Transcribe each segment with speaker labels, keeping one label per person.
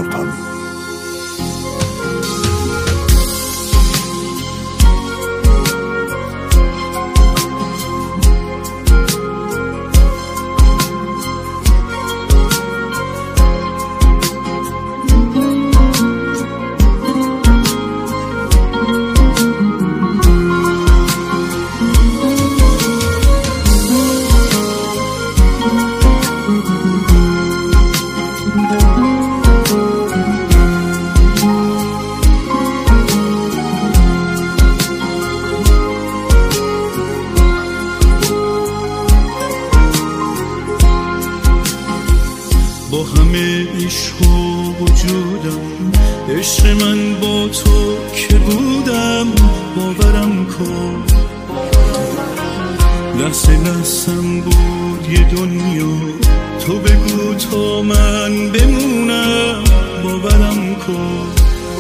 Speaker 1: سلطان.
Speaker 2: با همه عشق و وجودم، عشق من با تو که بودم، باورم کن لحظه لحظم بود یه دنیا، تو بگو تا من بمونم، باورم کن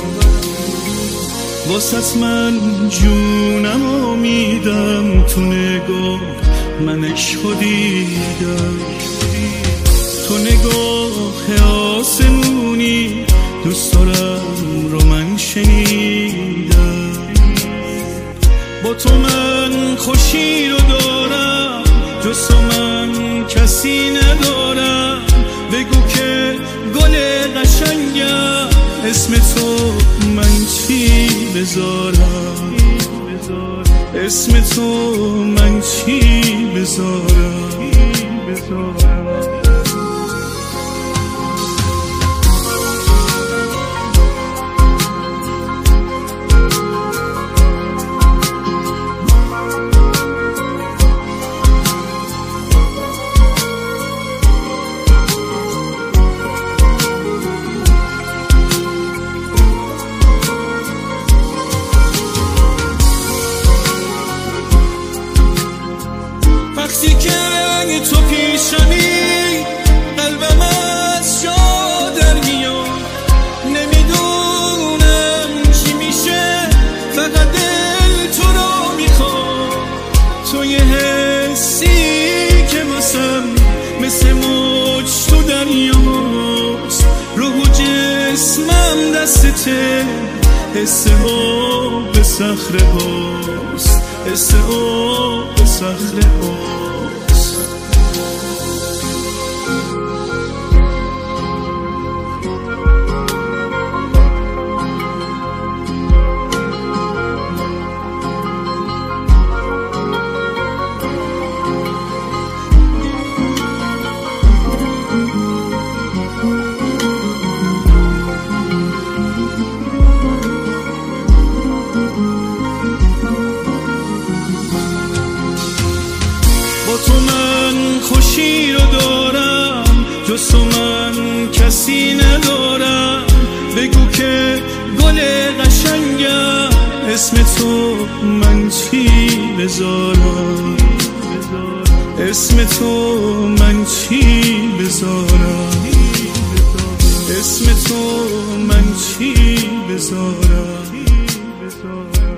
Speaker 2: واسط من جونم و میدم، تو نگاه من عشقو دیدم، تو نگاه آسمونی دوست دارم رو من شنیدم، با تو من خوشی رو دارم، جز تو من کسی ندارم، بگو که گل قشنگم، اسم تو من چی بذارم، اسم تو من چی بذارم. وقتی که تو پیشمی قلبم از جا در میاد، نمیدونم چی میشه، فقط دل تو رو میخواد، تو یه حسی که واسم مثل موج تو دریاست، روح و جسمم دستته، حس آب صخره هاست، حس آب صخره هاست. با تو من خوشی رو دارم، جز تو من کسی ندارم، بگو که گل قشنگم، اسم تو من چی بذارم، اسم تو من چی بذارم، اسم تو من چی بذارم.